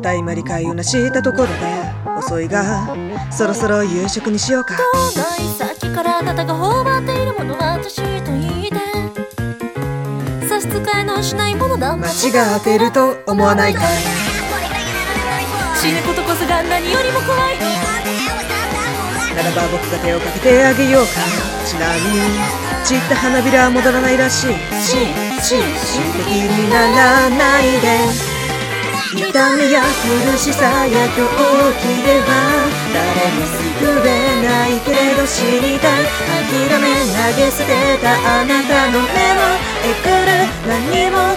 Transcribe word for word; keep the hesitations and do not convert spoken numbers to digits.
たいまり会をなしたところで遅いがそろそろ夕食にしようか。 遠い先からあなたが頬張っているものは私と言って差し支えのしないものだ。 間違ってると思わないかい。 死ぬことこそが何よりも怖い。 ならば僕が手をかけてあげようか。ちなみに散った花びらは戻らないらしい。し、し、心的にならないで。痛みや苦しさや狂気では誰も救えないけれど知りたい。諦め投げ捨てたあなたの目をえくる何も